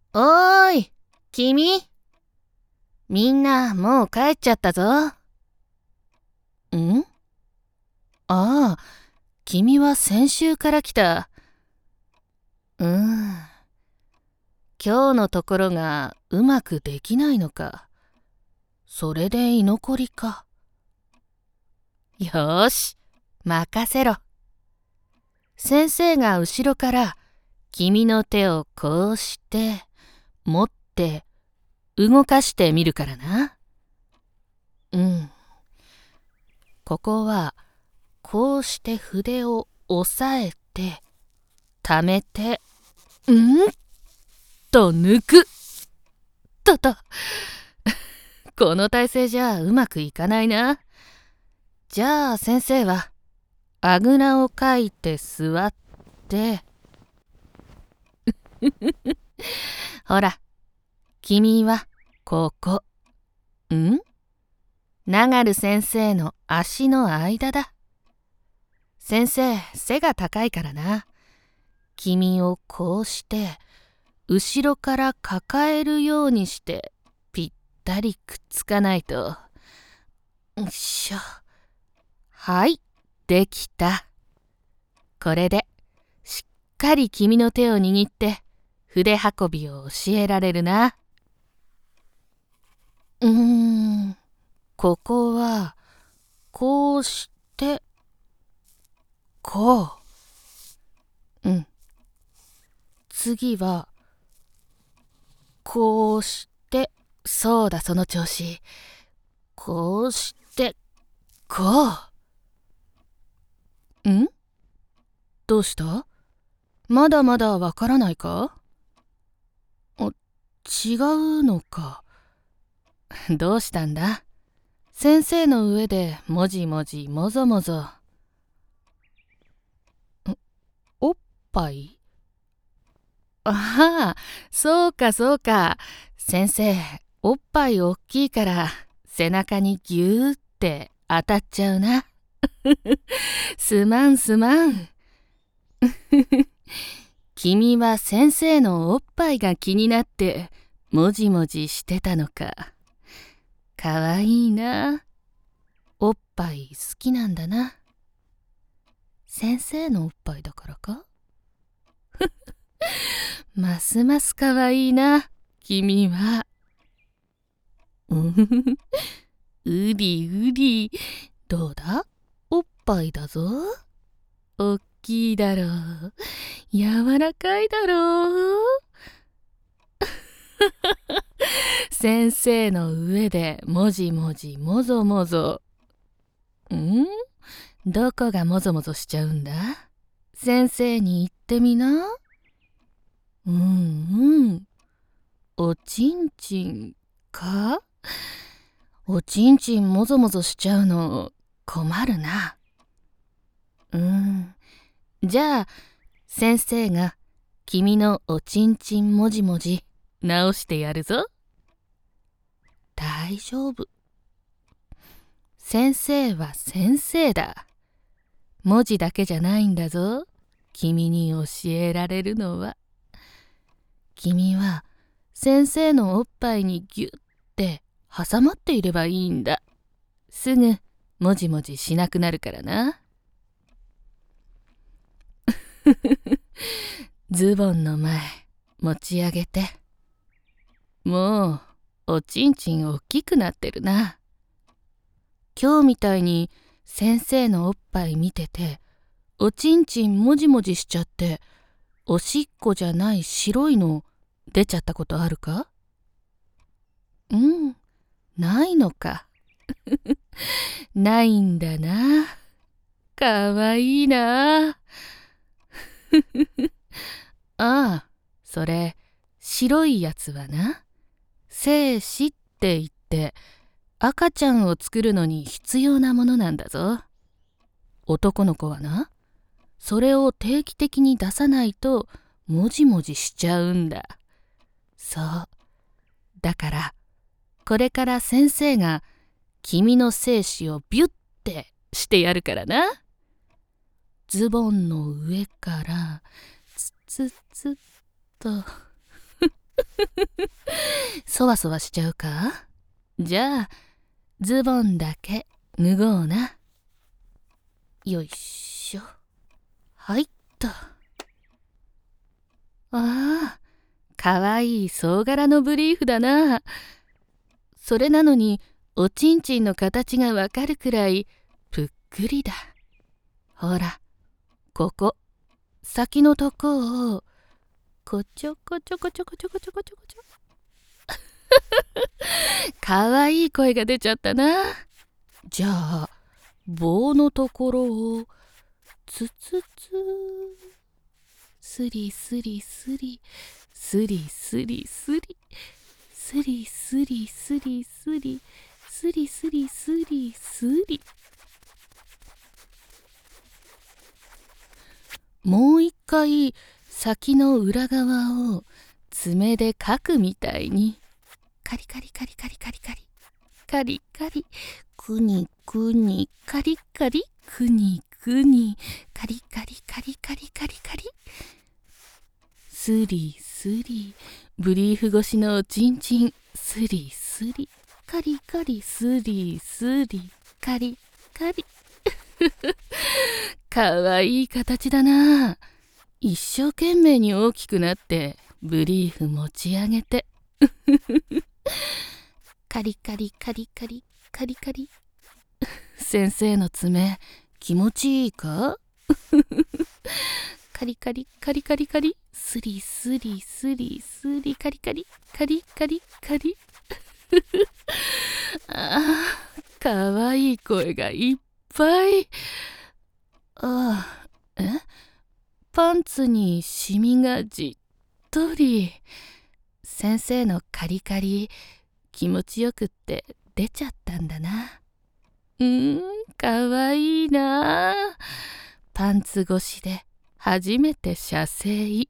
おーい、君。みんなもう帰っちゃったぞ。ん？ああ、君は先週から来た。今日のところがうまくできないのか。それで居残りか。よーし、任せろ。先生が後ろから君の手をこうして持って動かしてみるからな。ここはこうして筆を押さえて溜めてと抜くとこの体勢じゃうまくいかないな。じゃあ先生はあぐらをかいて座ってほら、君はここ。ナル先生の足の間だ。先生、背が高いからな。君をこうして後ろから抱えるようにしてぴったりくっつかないと。よいしょ。はい、できた。これでしっかり君の手を握って筆運びを教えられるな。ここはこうしてこう。次はこうしてそうだ、その調子。こうしてこう。どうした？まだまだわからないか？違うのか。どうしたんだ？先生の上でもじもじもぞもぞ。おっぱい？ああ、そうかそうか。先生、おっぱいおっきいから背中にぎゅーって当たっちゃうな。すまんすまん。君は先生のおっぱいが気になってもじもじしてたのか。かわいいな。おっぱい好きなんだな。先生のおっぱいだからか？ますますかわいいな、君は。うりうり。どうだ？おっぱいだぞ。おっきいだろう。柔らかいだろう。先生の上でもじもじもぞもぞ。どこがもぞもぞしちゃうんだ？先生に言ってみな。おちんちんか？おちんちんもぞもぞしちゃうの困るな。じゃあ先生が君のおちんちんもじもじ直してやるぞ。大丈夫。先生は先生だ。文字だけじゃないんだぞ。君に教えられるのは。君は先生のおっぱいにぎゅって挟まっていればいいんだ。すぐもじもじしなくなるからな。ズボンの前持ち上げて。もうおちんちんおっきくなってるな。今日みたいに先生のおっぱい見てておちんちんもじもじしちゃっておしっこじゃない白いの出ちゃったことあるか？ないのか。ないんだな。かわいいな。ああ、それ白いやつはな、精子って言って赤ちゃんを作るのに必要なものなんだぞ。男の子はな、それを定期的に出さないともじもじしちゃうんだ。そう。だからこれから先生が君の精子をビュッてしてやるからな。ズボンの上からツツツッとそわそわしちゃうか？じゃあズボンだけ脱ごうな。よいしょ。はいっと。ああ、かわいい総柄のブリーフだな。それなのにおちんちんの形がわかるくらいぷっくりだ。ほら、ここ先のとこをこちょこちょこちょこちょこちょこちょこちょ。かわいい声が出ちゃったな。じゃあ棒のところをつつつスリスリスリスリスリスリスリスリスリスリスリスリスリスリ。もう一回先の裏側を爪でかくみたいにカリカリカリカリカリカリカリカリクニクニカリカリクニクニカリカリカリカリカリカリスリスリブリーフ越しのおちんちんスリスリカリカリスリスリカリカリかわいい形だな。一生懸命に大きくなってブリーフ持ち上げてカリカリカリカリカリカリ。先生の爪気持ちいいか？カリカリカリカリカリスリスリスリスリカリカリカリカリカリ。ああ、かわいい声がいっぱい。ああ、パンツにシミがじっとり。先生のカリカリ気持ちよくって出ちゃったんだな。かわいいな。パンツ越しで初めて射精。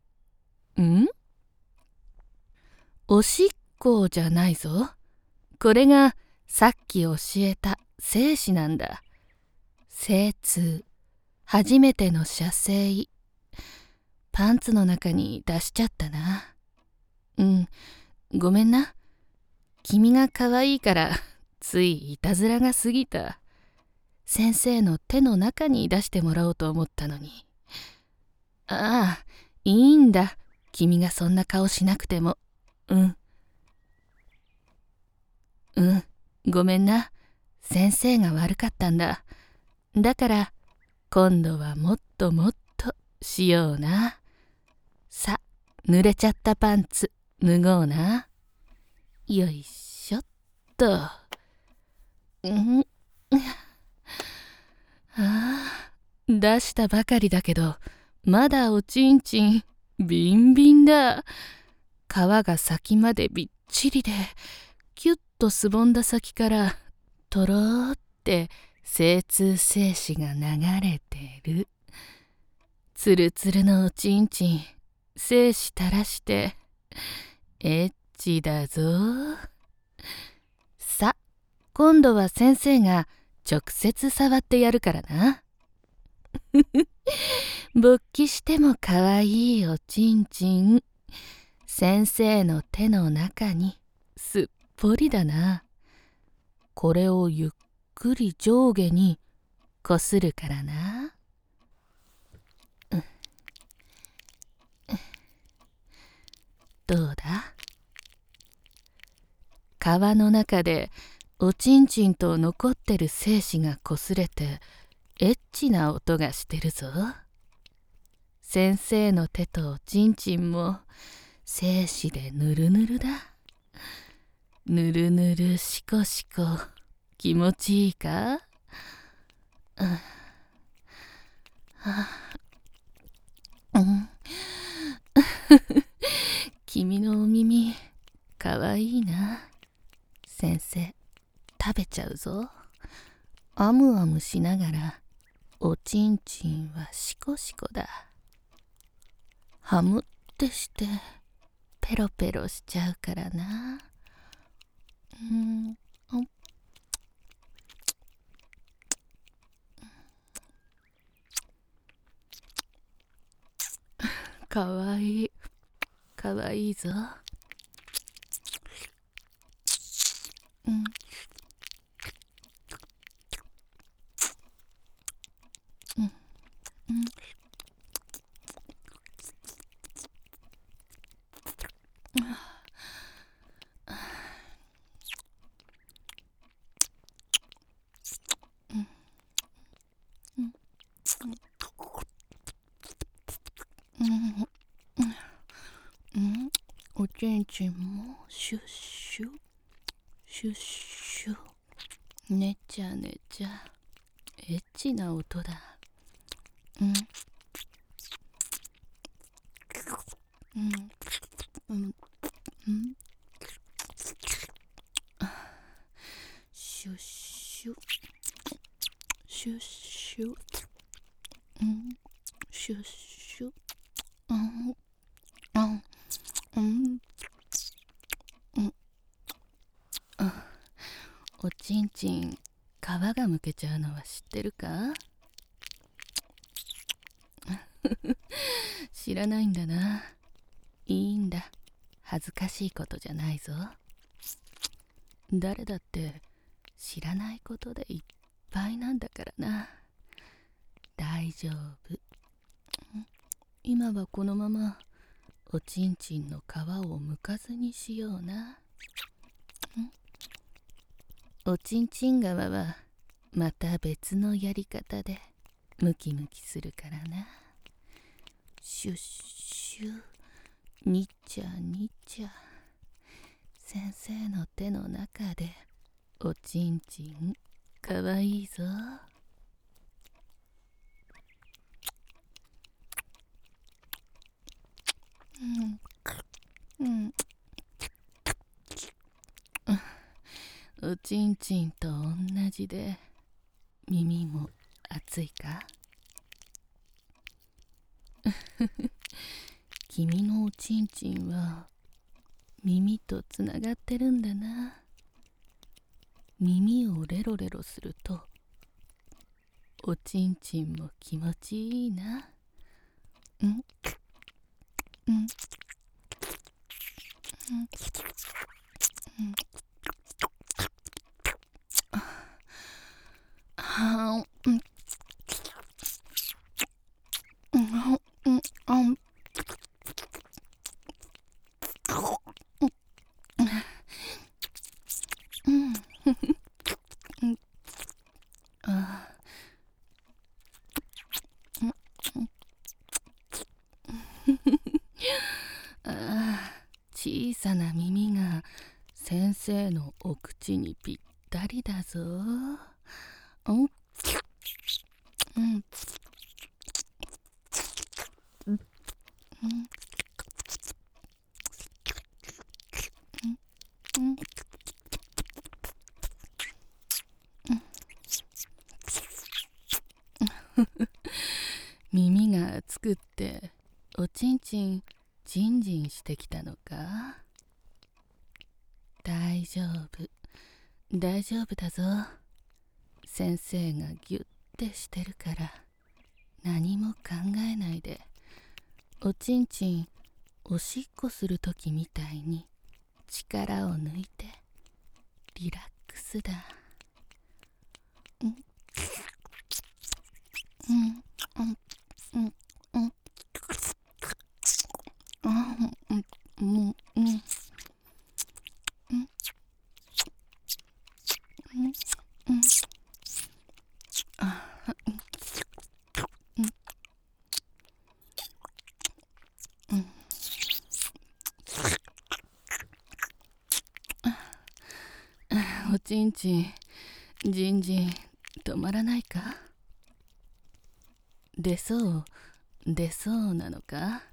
おしっこじゃないぞ。これがさっき教えた精子なんだ。精通、初めての射精。パンツの中に出しちゃったな。ごめんな。君がかわいいからついいたずらが過ぎた。先生の手の中に出してもらおうと思ったのに。ああ、いいんだ。君がそんな顔しなくても。ごめんな。先生が悪かったんだ。だから今度はもっともっとしような。さ、濡れちゃったパンツ脱ごうな。よいしょっと。出したばかりだけどまだおちんちんビンビンだ。皮が先までびっちりでキュッとすぼんだ先からとろーって精通精子が流れてる。つるつるのおちんちん精子垂らしてエッチだぞ。さ、今度は先生が直接触ってやるからな。勃起してもかわいいおちんちん。先生の手の中にすっぽりだな。これをゆっくり上下にこするからな。どうだ？皮の中でおちんちんと残ってる精子がこすれてエッチな音がしてるぞ。先生の手とおちんちんも精子でぬるぬるだ。ぬるぬるしこしこ気持ちいいか？君のお耳かわいいな。先生食べちゃうぞ。あむあむしながらおちんちんはしこしこだ。ハムってしてペロペロしちゃうからな。かわいい。かわいいぞ。 うんうんうんおちんちんもシュッシュシュッシュねちゃねちゃエッチな音だ。うんうんうんシュッシュシュッシュシュッシュおちんちん皮がむけちゃうのは知ってるか？知らないんだな。いいんだ、恥ずかしいことじゃないぞ。誰だって知らないことでいっぱいなんだからな。大丈夫。今はこのままおちんちんの皮をむかずにしような。おちんちん皮はまた別のやり方でムキムキするからな。シュッシュにちゃにちゃ、先生の手の中でおちんちんかわいいぞ。おちんちんと同じで耳も熱いか？君のおちんちんは耳とつながってるんだな。耳をレロレロするとおちんちんも気持ちいいな。小さな耳が先生のお口にぴったりだぞ。耳が熱くっておちんちんジンジンしてきたのか？大丈夫大丈夫だぞ。先生がギュッてしてるから何も考えないでおちんちんおしっこするときみたいに力を抜いてリラックスだ。おちんちんじんじん止まらないか？出そう出そうなのか？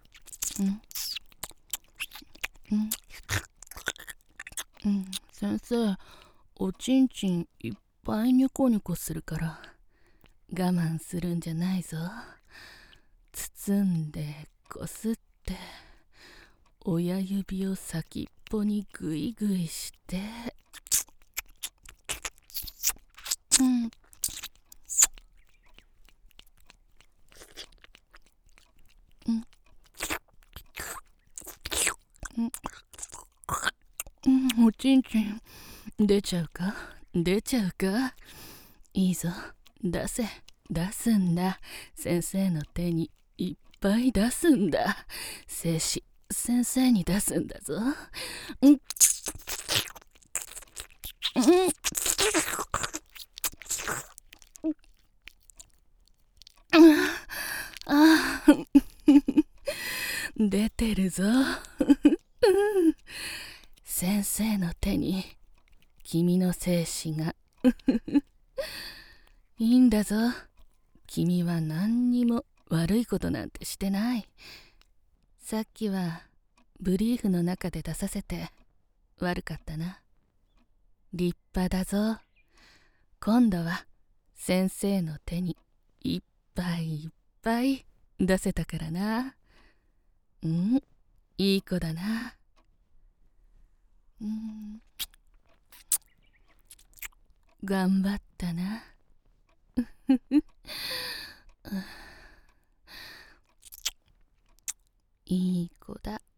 先生、おちんちんいっぱいニョコニョコするから我慢するんじゃないぞ。包んでこすって親指を先っぽにグイグイしておちんちん出ちゃうか出ちゃうか。いいぞ、出せ、出すんだ。先生の手にいっぱい出すんだ。精子、先生に出すんだぞ。うん、ああ、出てるぞ。先生の手に君の精子が。いいんだぞ。君は何にも悪いことなんてしてない。さっきはブリーフの中で出させて悪かったな。立派だぞ。今度は先生の手にいっぱいいっぱい出せたからな。うん、いい子だな。頑張ったな。いい子だ。